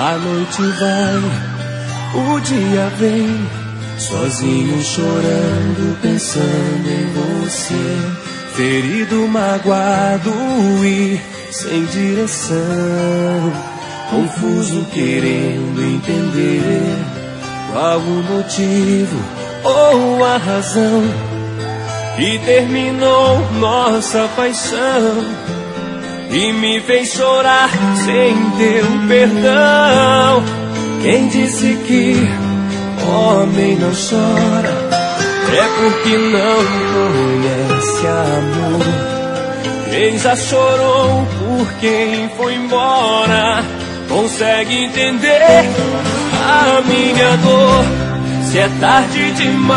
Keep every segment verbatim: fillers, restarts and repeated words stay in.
A noite vai, o dia vem, sozinho chorando, pensando em você. Ferido, magoado e sem direção, confuso, querendo entender qual o motivo ou a razão que terminou nossa paixão e me fez chorar sem teu perdão. Quem disse que homem não chora é porque não conhece amor. Quem já chorou por quem foi embora consegue entender a minha dor. Se é tarde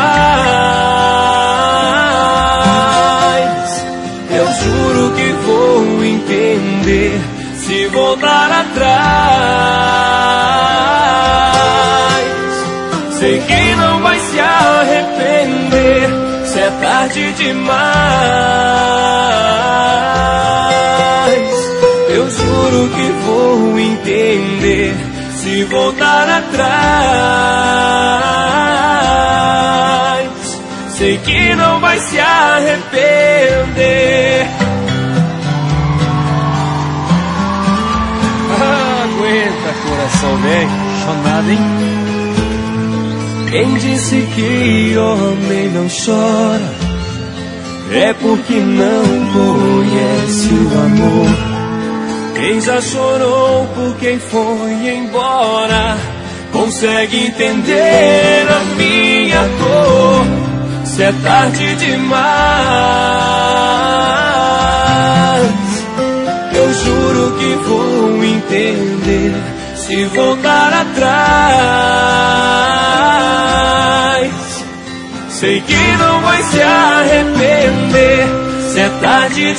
demais, eu juro que vou entender se voltar atrás. Sei que não vai se arrepender se é tarde demais. Eu juro que vou entender se voltar atrás. Sei que não vai se arrepender. Ah, aguenta, coração, vem. Chonada, hein? Quem disse que homem não chora é porque não conhece o amor. Quem já chorou por quem foi embora consegue entender a minha dor. Se é tarde demais, eu juro que vou entender se voltar atrás. Sei que não vai se arrepender se é tarde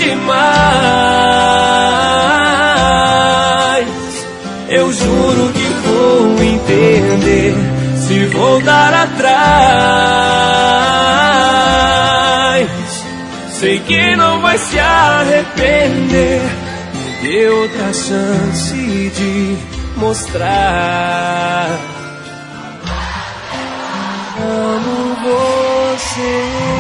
demais. Eu juro que vou entender se voltar atrás. Sei que não vai se arrepender. Me dê outra chance de mostrar. Amo você.